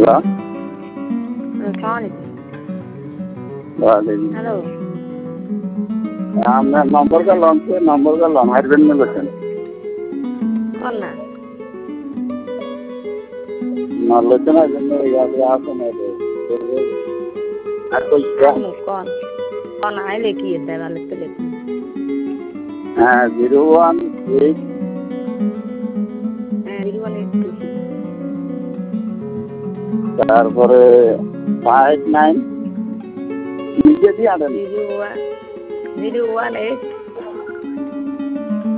hello আসসালামু ওয়ালাইকুম hello আপনার নম্বর গেলাম সে নম্বর গেলাম হারবেন না বলছেন কোন না আলোচনা জন্য আসেন আর কই কোন কোন আইলে কি দেওয়ালে তুলে হ্যাঁ 018 তারপরে 59 নিজে দিয়ে আনেন 018